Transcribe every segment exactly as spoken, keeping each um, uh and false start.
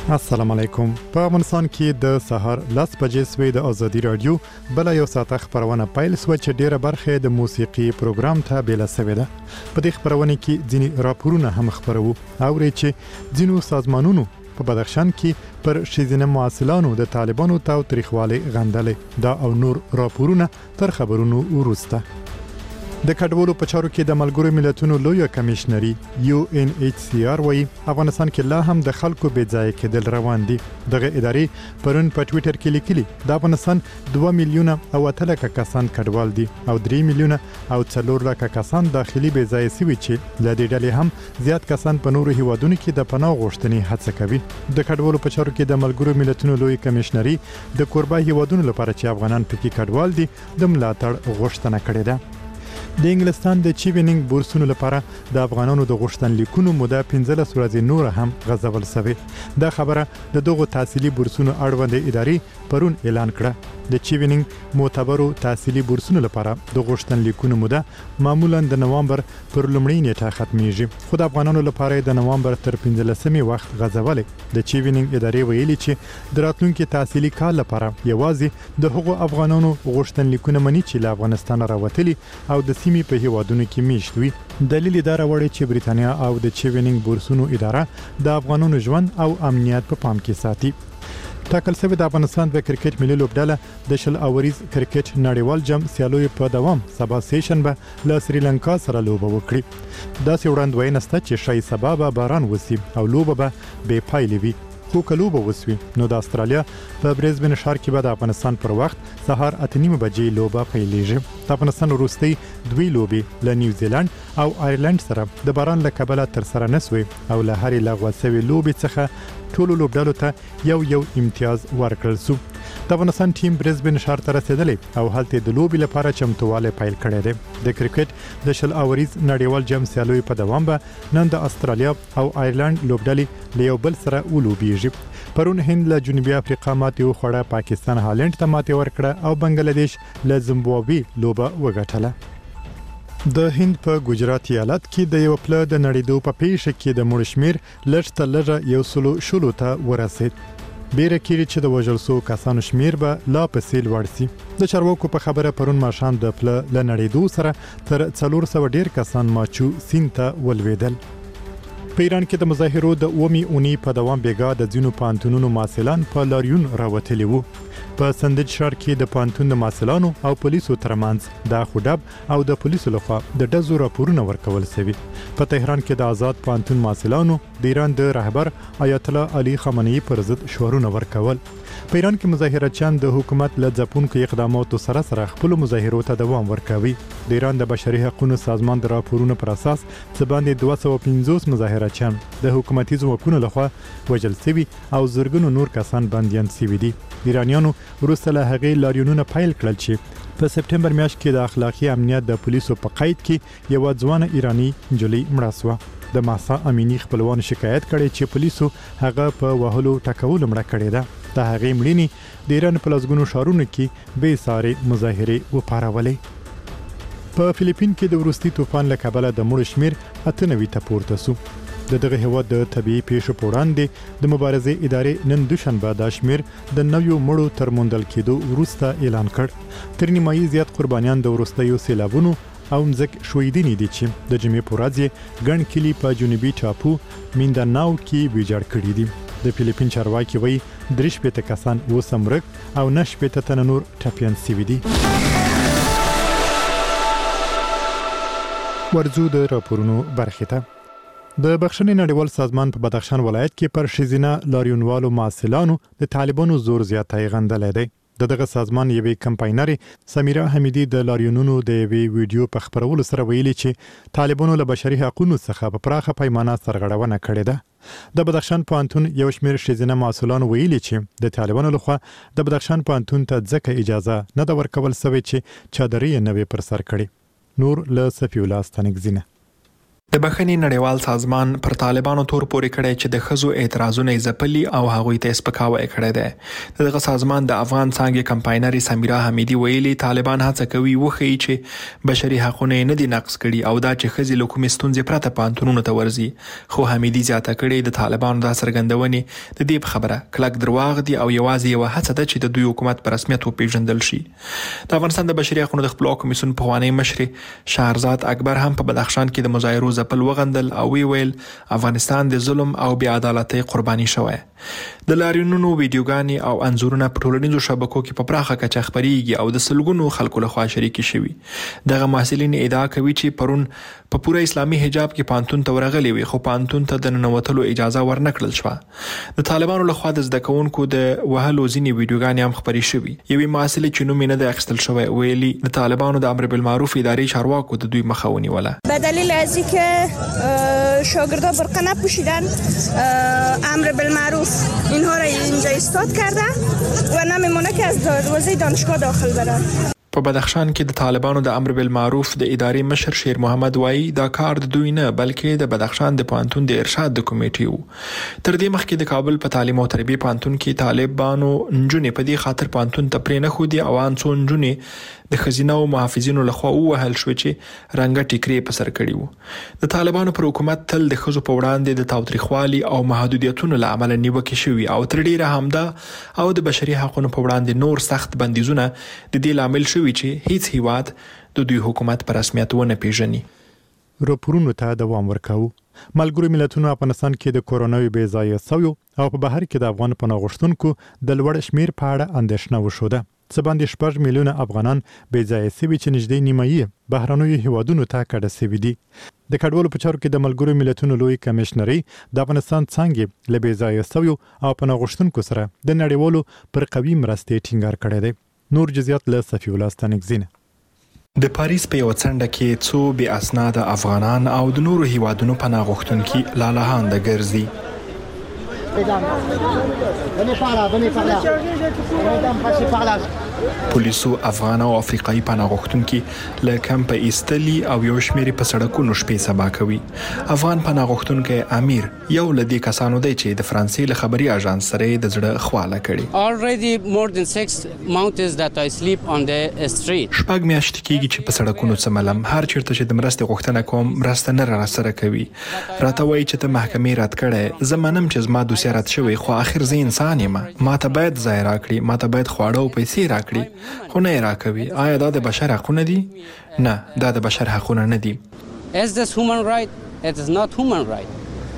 السلام علیکم. په افغانستان کې د سهار لاس بجې سوي د ازادي رادیو بل یو ساعت خبرونه پیل سو چې ډیره برخه د موسیقي پروګرام ته بیل سوي ده. په دې خبرونه کې ځینی راپورونه هم خبرو او چې ځینو سازمانونو په بدخشان کې پر شیزینه معاصلانو د طالبانو تاو تاریخوالي غندلې دا او نور راپورونه تر خبرونو ورسته. د کډوالو په چارو کې د ملګرو ملتونو لوی کمشنري یو ان ایچ سی آر وايي افغانستان کې لا هم د خلکو بې ځای کېدل روان دي. دغه ادارې پرون په ټوئیټر کې لیکلي د افغانستان دوه میلیونه او اته لکه کسان کډوال دي او درې میلیونه او څلور لکه کسان داخلي بې ځای سوي چې له دې ډلې هم زیات کسان په نورو هیوادونو کې د پناه غوښتنې هڅه کوي. د کډوالو په چارو کې د ملګرو ملتونو لوی کمشنري د کوربه هیوادونو لپاره چې افغانان پکې کډوال دي د ملاتړ غوښتنه کړې ده. د انګلستان د چیوینینګ بورسونو لپاره د افغانانو د غوښتنلیکونو موده پنځلس ورځې نور هم غځول شوې. دا خبره د دغو تحصیلي بورسونو اړوند ادارې پرون اعلان کړه. د چیوینینګ معتبرو تحصیلي بورسونو لپاره د غوښتنلیکونو موده معمولا د نوامبر پر لومړۍ نیټه ختميږي، خو د افغانانو لپاره د نوامبر تر پنځلسمې وخت غځولې. د چیوینینګ ادارې ویلي چې د راتلونکي تحصیلي کال لپاره یوازې د هغو افغانانو غوښتنلیکونه مني چې له افغانستان راوتلي او د سیمې په هیوادونو کې میشت وي. دلیل دا راوړی چې بریتانیا او د چیوینینګ بورسونو اداره د افغانانو ژوند او امنیت په پام کې ساتي. ټاکل شوی د افغانستان د کرکټ ملي لوبډله د شل اوریز کرکټ نړیوال جام سیالوي په دوام سبا سیشن به له سریلانکا سره لوبه وکړي. دا څه وړاندوینه سته چې شای سبا به باران وسی او لوبه به بې پایلې وي. خو کلوبه وسوي نو د استرالیا په برزبن ښار کې به د افغانستان پر وخت سهار اته نیمه بجې لوبه پیلېږي. د افغانستان وروستۍ دوی لوبې له نیوزیلند او آیرلند سره د باران له کبله تر سره نسوي او له هرې لغوه شوې لوبې څخه ټولو لوبډالو ته یو یو امتیاز ورکړل شو. د افغانستان ټیم برزبن ښار ته رسیدلی او هلته د لوبې لپاره چمتووالی پیل کړی دی. د کرکټ د شل اوریز نړیوال جام سیالوي په دوام به نن د استرالیا او آیرلند لوبډلې له یو بل سره ولوبېږي. پرون هند له جنوبي افریقا ماتې وخوړه، پاکستان هالند ته ماتې ورکړه او بنگلاديش له زیمبابوې لوبه وګټله. د هند په ګجرات ایالت کې د یو پله د نړیدو په پیښه کې د مړو شمیر لږ تر لږه یو سلو شلو ته ورسید. بیره کېږي چې د وژل شوو کسانو شمیر به لا پسې لوړ سي. د چارواکو په خبره پرون ماښام د پله له نړیدو سره تر څلور سوه ډیر کسان ماچو سیند ته ولوېدل. په ایران کې د مظاهرو د اومې اونۍ په دوام بیګا د ځینو پوهنتونونو محصلان په لاریون راوتلي وو. په سندج ښار کې د پوهنتون د محصلانو او پولیسو ترمنځ د خودب او د پولیسو لخوا د ډزو راپورونه ورکول شوي. په تهران کې د آزاد پوهنتون محصلانو د ایران د رهبر آیت الله علي خامنه‌ای پر ضد شعارونه ورکول. په ایران کې مظاهرچیان د حکومت له ځپونکو اقداماتو سره سره خپل مظاهرو ته دوام ورکوي. د ایران د بشري حقوقو سازمان د راپورونو پر اساس څه باندې دوه سوه پنځوس مظاهرچیان د حکومتي ځواکونو لخوا وژل شوي او زرګونو نور کسان بندیان شوي دي. ایرانیانو وروسته له هغې لاریونونه پیل کړل چې په سپټمبر میاشت کې د اخلاقي امنیت د پولیسو په قید کې یوه ځوانه ایرانی نجلۍ مړه شوه. د ماسا امینی خپلوانو شکایت کړی چې پولیسو هغه په وهلو ټکولو مړه کړې ده. د هغې مړینې د ایران په لسګونو ښارونو کې بې سارې مظاهرې وپارولې. په فلیپین کې د وروستي طوفان له کبله د مړو شمیر اته نوي ته پورته شو. د دغه هیواد د طبيعي پیښو په وړاندې د مبارزې ادارې نن دوشنبه دا شمیر د نویو مړو تر موندل کېدو وروسته اعلان کړ. تر نیمایي زیات قربانیان د وروستیو سیلابونو او مځک ښویدنې دي چې د جمعې په ورځ یې ګڼ کلي په جنوبي ټاپو مینداناو کې ویجاړ کړي دي. د فلیپین چارواکي وایي درې شپېته کسان اوس هم ورک او نه شپېته تنه نور ټپیان سوي دي. ورځو د راپورونو برخې ته. د بخښنې نړیوال سازمان په بدخشان ولایت کې پر ښځینه لاریونوالو محصلانو د طالبانو زور زیاتی غندلی دی. د دغه سازمان یوې کمپاینرې سمیرا حمیدي د لاریونونو د یوې ویډیو په خپرولو سره ویلي چې طالبانو له بشري حقوقو څخه په پراخه پیمانه سرغړونه کړې ده. د بدخشان پوهنتون یو شمېر ښځینه محصلانو ویلي چې د طالبانو لخوا د بدخشان پوهنتون ته ځکه اجازه نه ده ورکول شوې چې چادرې یې نه وي پر سر کړې. نور له صفي الله ستانکزینه. د بخښنې نړیوال سازمان پر طالبانو تور پورې کړی چې د ښځو اعتراضونه یې ځپلي او هغوی ته سپکاوی کړی دی. دغه سازمان د افغان څانګې کمپاینرې سمیرا حمیدي ویلي طالبان هڅه کوي وښیي چې بشري حقونه نه دي نقض کړي او دا چې ښځې له کومې ستونزې پرته پوهنتونونو ته ورځي. خو حمیدي زیاته کړې د طالبانو دا څرګندونې د دې په خبره کلک درواغ دي او یوازې یوه هڅه ده چې د دوی حکومت په رسمیت وپېژندل شي. د افغانستان د بشري حقونو د خپلواک کمیسیون پخوانی مشرې شهرزاد اکبر هم په بدخشان کې د مظاهرو ځپل وغندل او وی ویل افغانستان د ظلم او بې عدالتۍ قرباني شوی. د لاریونونو ویډیوګانې او انځورونه په ټولنیزو شبکو کې په پراخه کچه خپریږي او د سلګونو خلکو لخوا شریکې شوي. دغه محصلین ادعا کوي چې پرون په پوره اسلامي حجاب کې پانتون ته ورغلي وي خو پانتون ته د ننوتلو اجازه ورنکړل شوه. د طالبانو لخوا د زده کوونکو د وهلو ځینې ویډیوګانې هم خپرې شوي. یوې محصلې چې نوم یې نه دی اخیستل شوی ویلي د طالبانو د امر بالمعروف ادارې چارواکو د دوی مخه ونیوله. به دلیل از اینکه شاگردا برقه نپوشیدن امر بالمعروف اینها را اینجا ایستاد کرده و نمیمونه که از دروازه دانشگاه داخل برن. په بدخشان کې د طالبانو د امر بالمعروف د ادارې مشر شیر محمد وایي دا کار د دوی نه بلکې د بدخشان د پوهنتون د ارشاد د کمیټې وو. تر دې مخکې د کابل په تعلیم او تربیه پوهنتون کې طالبانو نجونې په دې خاطر پوهنتون ته پرې نه ښودي او ان څو نجونې د ښځینه او محافظینو لخوا ووهل شو چې رنګه ټیکرې په سر کړي وو. د طالبانو پر حکومت تل د ښځو په وړاندې د تاوتریخوالي او محدودیتونو له امله نیوکې شوي او تر ډیره همدا او د بشري حقونو په وړاندې نور سخت بندیزونه د دې لامل شوي چې هیڅ هیواد د دوی حکومت په رسمیت ونه پیژني. راپورونو ته دوام ورکاو. ملګرو ملتونو افغانستان کې د کورونا بې ځایه سویو او په بهر کې د افغان پناه غوښتونکو د لوړ شمیر په اړه اندېښنه وشوده. څه باندې شپږ میلیونه افغانان بې ځایه سوي چې نږدې نیمایي بهرنیو هیوادونو ته کډه سوي دي. د کډوالو په چارو کې د ملګرو ملتونو لوی کمشنري د افغانستان څانګې له بې ځایه سویو او پناه غوښتونکو سره د نړیوالو پر قوي مرستې ټینګار کړی دی. نور جزئیات له صفی الله ستانکزین. د پاریس په یو څنډه کې څو بې اسناده افغانان او د نورو هیوادونو پناه غوښتونکي لالهانده ګرځي. پولیسو افغان او افریقایي پناه غوښتونکي له کمپه ایستلي او یو شمېر په سړکونو شپې سبا کوي. افغان پناه غوښتونکی امیر یو له دې کسانو دی چې د فرانسې له خبري اژانس سره د زړه خواله کړي. Already more than six months that I sleep on the street. شپږ میاشتې کېږي چې په سړکونو څملم. هر چیرته چې د مرستې غوښتنه کوم مرسته نه راسره کوي. راته وایي چې ته محکمې رد کړې. زه منم چې زما دوسیه رد شوی خو آخر زه انسان یم. ما ته باید ځای راکړي. ما ته باید خواړه او پیسې راکړي. خو نه یې راکوي. آیا دا د بشر حقونه دي؟ نه، دا د بشر حقونه نه دي. Is this human right? It is not human right.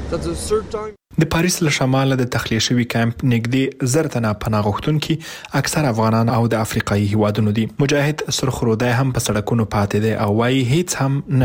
د پاریس له شماله د تخلیه شوي کمپ نږدې زر تنه پناه غوښتونکي اکثر افغانان او د افریقایي هیوادونو دي. مجاهد سرخرودی هم په سړکونو پاتې دی او وایي هیڅ هم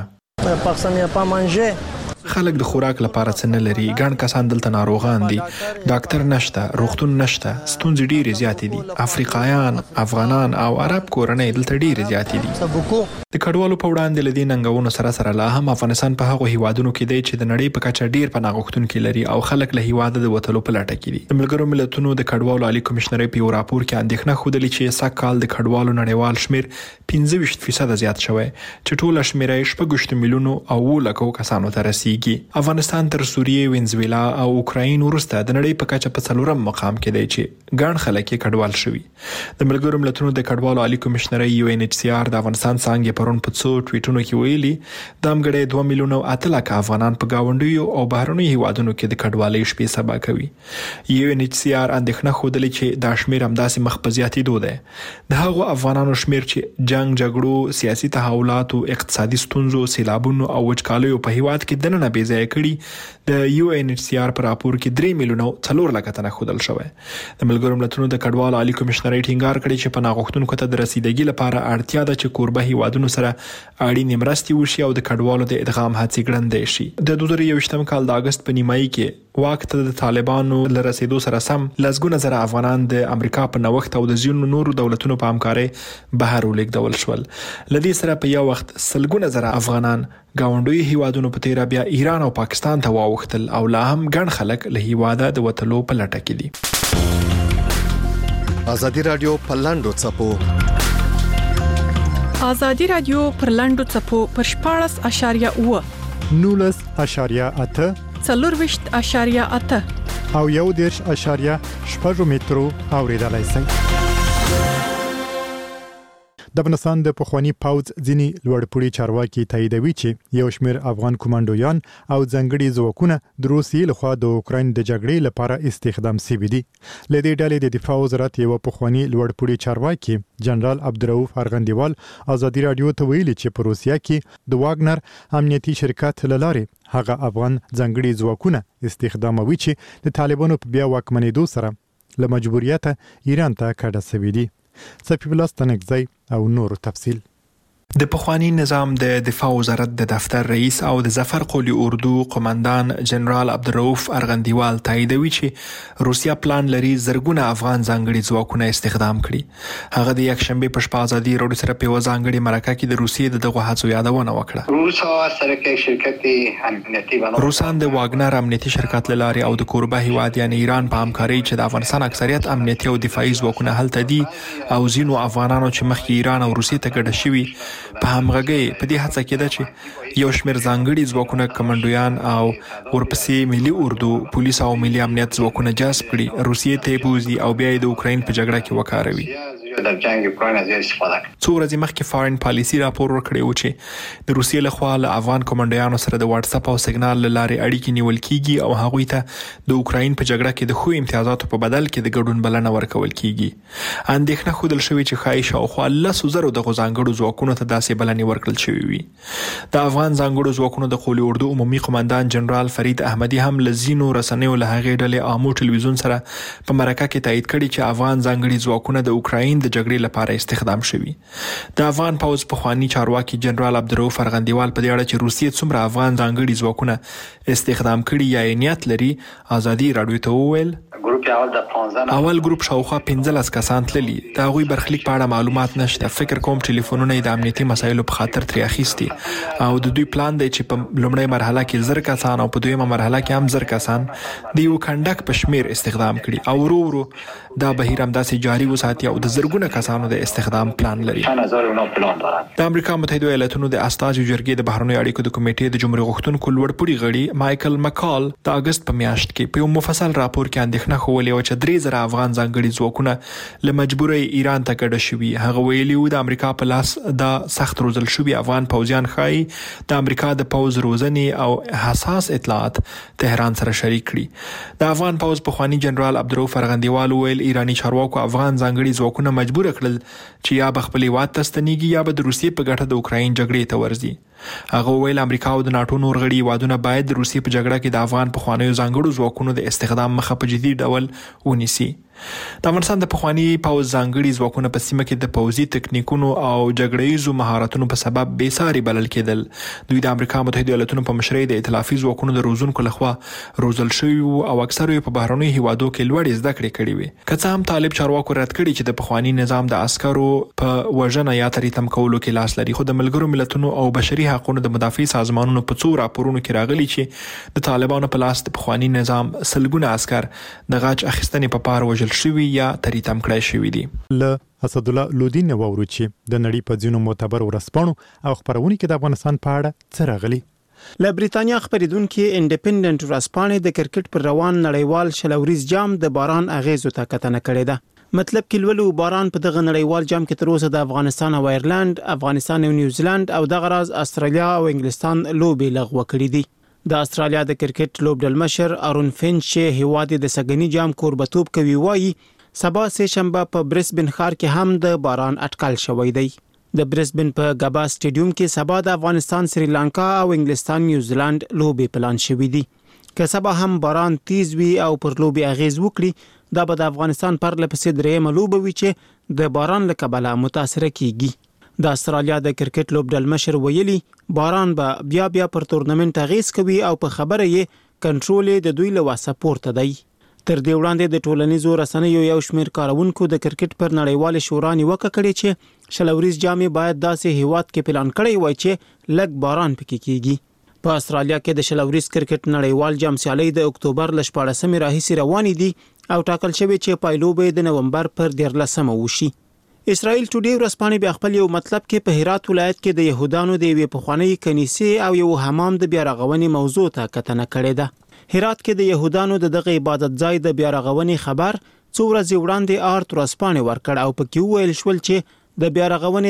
نشته. خلک د خوراک لپاره څه نه لري. ګڼ کسان دلته ناروغان دي. ډاکټر نشته، روغتون نشته. ستونزې ډېرې زیاتې دي. افریقایان، افغانان او عرب کورنۍ دلته ډېرې زیاتې دي. د کډوالو په وړاندې له دې ننګونو سره سره لا هم افغانستان په هغو هیوادونو کې دی چې د نړۍ په کچه ډېر پناه غوښتونکي لري او خلک له هیواده د وتلو په لټه کې دي. د ملګرو ملتونو د کډوالو عالي کمشنرۍ په یو راپور کې اندېښنه ښودلې چې سږ کال د کډوالو نړیوال شمېر پنځه ویشت فیصده زیات شوی چې ټوله شمېره یې شپږ ویشت میلیونو او اووه لکو کسانو ته رسیږي. افغانستان تر سوریې، وینزویلا او اوکراین وروسته د نړۍ په کچه په څلورم مقام کې دی چې ګڼ خلک یې کډوال شوي. د ملګرو ملتونو د کډوالو عالي کمشنرۍ یو ان ایچ سی آر د افغانستان څانګې پرون په څو ټویټونو کې ویلي د امګړې دوه میلیونه او اته لکه افغانان په گاونډیو او بهرنیو هیوادونو کې د کډوالۍ شپې سبا کوي. یو ان ایچ سی آر اندېښنه ښودلې چې دا شمېر همداسې مخ په زیاتېدو دی. د هغو افغانانو شمېر چې جنګ، جګړو، سیاسي تحولاتو، اقتصادي ستونزو، سیلابونو او وچکالیو په هیواد کې دننه بې ځایه کړي د یو ان ایچ سی آر په راپور کې درې میلیونه څلور لکه تنه ښودل شوی. د ملګرو ملتونو د کډوالو عالي کمشنرۍ ټینګار کړی چې پناه غوښتونکو ته د رسیدګۍ لپاره اړتیا ده چې کوربه هیوادونو سره اړینې مرستې وشي او د کډوالو د ادغام هڅې ګړندۍ شي. د دوه زره یوویشتم کال د اګست په نیمایي کې واک ته د طالبانو له رسیدو سره سم لسګونه زره افغانان د امریکا په نوښت او د ځینو نورو دولتونو په همکارۍ بهر ولېږدول شول. له دې سره په یو وخت سلګونه زره افغانان ګاونډیو هیوادونو په تیره بیا ایران او پاکستان ته واوښتل او لا هم ګڼ خلک له هیواده د وتلو په لټه کې دي. ازادي رادیو په لاندو څپو ازادي رادیو پر لاندو څپو پر شپاړس اشاریه اوه نولس اشاریه اته څلورویشت اشاریه اته او یو دیرش اشاریه شپږ مترو اوریدلای شئ. د افغانستان د پخوانی پوځ ځینی لوړپوړي چارواکي تاییدوي چې یو شمېر افغان کمانډویان او ځنګړي ځواکونه د روسیې لخوا د اوکراین د جګړې لپاره استخدام شوي دي. لدې ډلې د دفاع وزارت یو پخوانی لوړپوړي چارواکي جنرال عبدالرؤف ارغندیوال ازادي رادیو ته ویلي چې په روسیا کې د واګنر امنیتي شرکت لاره هغه افغان ځنګړي ځواکونه استخداموي چې د طالبانو په بیا واکمنېدو سره له مجبوریته ایران ته کډه شوي دي. صفی الله ستنګزی او نور تفصیل. د پخوانی نظام د دفاع وزارت د دفتر رئیس او د ظفر قولی اردو قومندان جنرال عبدالرؤف ارغندیوال تاییدوي چې روسیا پلان لري زرګونه افغان ځانګړي ځواکونه استخدام کړي. هغه د یک شنبه په شپه ازادي رادیو سره په ځانګړي مرکه کې د روسیې د دغه هڅو یادونه وکړه. روسان د واګنر امنیتي شرکت لاره او د کوربه هیواد یعنی ایران په همکاري چې د افغانستان اکثریت امنیتي او دفاعي ځواکونه هلته دي او ځینو افغانانو چې مخکې ایران او روسیې ته ګډه شوي په همغږي په دې هڅه کې ده چې یو شمېر ځانګړي ځواکونه کمانډویان او ورپسې ملي اردو پولیس او ملي امنیت ځواکونه جذب کړي، روسیې ته بوزي او بیا د اوکراین په جګړه کې وکاروي. در جنگ اوکراین از استفاده کړي. څو ورځې مخکې فارن پالیسي راپور ورکړی و چې د روسیې لخوا له افغان کمانډویانو سره د واتس اپ او سیګنال له لارې اړیکې نیول کیږي او هغوی ته د اوکراین په جګړه کې د خو امتیازاتو په بدل کې د ګډون بلنه ورکول کیږي. اندېښنه ښودل شوې چې ښایي شاوخوا لسو زرو دغو ځانګړو ځواکونو ته داسې بلنې ورکړل شوې وي. د افغان ځانګړو ځواکونو د قولی اردو عمومي قومندان جنرال فرید احمدي هم له ځینو رسنیو له هغې ډلې آمو ټلویزیون سره په مرکه کې تایید کړي چې افغان ځانګړي ځواکونه د اوکراین د جګړې لپاره استخدام شوي. د افغان پوځ پخوانی چارواکي جنرال عبدالرؤف ارغندیوال په دې اړه چې روسیې څومره افغان ځانګړي ځواکونه استخدام کړي یا نیت لري ازادي رادیو ته وویل اول ګروپ شاوخوا پنځلس کسان تللي، د هغوی برخلیک په اړه معلومات نشته. فکر کوم ټلیفونونه د امنیتي مسایلو په خاطر ترې اخیستي او د دوی پلان دی چې په لومړۍ مرحله کې زر کسان او په دویمه مرحله کې هم زر کسان د یو کنډک په شمیر استخدام کړي او ورو ورو دا بهیر همداسې جاري وساتي او د زرګونه کسانو د استخدام پلان لري. د امریکا متحده ایالاتونو د استازو جرګې د بهرنیو اړیکو د کمیټې د جمهوریت غوښتونکو لوړپوړي غړي مایکل مکال د اگست په میاشت کې په یو مفصل راپور کې اندېښنه ښولې وه چې درې زره افغان ځانګړي ځواکونه له مجبورۍ ایران ته کډه شوي. هغه ویلي و د امریکا په لاس دا سخت روزل شوي افغان پوځیان ښایي د امریکا د پوځ روزنې او حساس اطلاعات تهران سره شریک کړي. د افغان پوځ پخوانی جنرال عبدالرؤف ارغندیوال ویل ایرانی چارواکو افغان ځانګړي ځواکونه مجبور کړل چې یا به خپل هیواد ته ستنېږي یا به د روسیې په ګټه د اوکراین جګړې ته ورځي. هغه ویل امریکا او د ناټو نور غړي هیوادونه باید د روسیې په جګړه کې د افغان پخوانیو ځانګړو ځواکونو د استخدام مخه په جدي ډول ونیسي. د افغانستان د پخوانی پوځ ځانګړي ځواکونه په سیمه کې د پوځي تکنیکونو او جګړهیزو مهارتونو په سبب بې ساري بلل کېدل. دوی د امریکا متحده ایالاتونو په مشرۍ د ائتلافي ځواکونو د روزونکو لخوا روزل شوي او اکثرو په بهرنیو هیوادو کې لوړې زده کړې کړې وي. که څه هم طالب چارواکو رد کړي چې د پخوانی نظام د عسکرو په وژنه یا تریتم کولو کې لاس لري، خو د ملګرو ملتونو او بشري حقوقو د مدافع سازمانونو په څو راپورونو کې راغلي چې د طالبانو په لاس د پخوانی نظام سلګونه عسكر د غاچ اخیستنې په پار وژل شوي یا تریتم کړای شوي دي. له اسد الله لودین وورو چې د نړۍ په ځینو معتبر ورسپانو او خبرونه کې د افغانستان په اړه څه راغلي. له بریتانیا خبرېدونکو انډیپندنت ورسپانې د کرکټ پر روان نړیوال شلوريز جام د باران اغیزو ته کتنه کړې ده. مطلب کې لولو باران په دغه نړیوال جام کې تر اوسه د افغانستان او ایرلند، افغانستان او نیوزیلند او دغه راز استرالیا او انګلستان لوبې لغوه کړې دي. د استرالیا د کرکټ لوبډلمشر ارون فینچ چې هیواد د سګنی جام کوربتوب کوي وایي سبا سه شنبه په برسبن ښار کې هم د باران اټکل شوی دی. د برسبن په غبا سټیډیوم کې سبا د افغانستان، سریلانکا او انګلستان نیوزیلند لوبې پلان شوې دي. که سبا هم باران تیز وي او پر لوبې اغیز وکړي، دا به د افغانستان پر لپسې درېیمه لوبه وي چې د باران له کبله متاثره کیږي. د استرالیا د کرکټ لوبډلمشر ویلي باران به بیا بیا پر تورنمنت اغیز کوي او په خبره یې کنټرول د دوی له واسه پورته دی. تر دې وړاندې د ټولنیزو رسنیو یو شمېر کارونکو د کرکټ پر نړیوال شورا نیوکه کړې چې شلوريز جام باید داسې هیواد کې پلان کړی وای چې لږ باران پکې کیږي. په استرالیا کې د شلوريز کرکټ نړیوال جام سیالي د اکتوبر ل شپاړسمې راهیسې روانې دي او ټاکل شوی چې پایلو به د نومبر پر دیارلسمه وشي. اسرائیل ټوډے ورځپاڼې بیا خپل یو مطلب کې په هرات ولایت کې د يهودانو د یوې پخوانۍ کنیسې او یو حمام د بیا رغونې موضوع ته کتنه کړې ده. هرات کې د يهودانو د دغه عبادت ځای د بیا رغونې خبر څو ورځې وړاندې آرت ورځپاڼې ورکړ او پکې ویل شول چې د بیا رغونې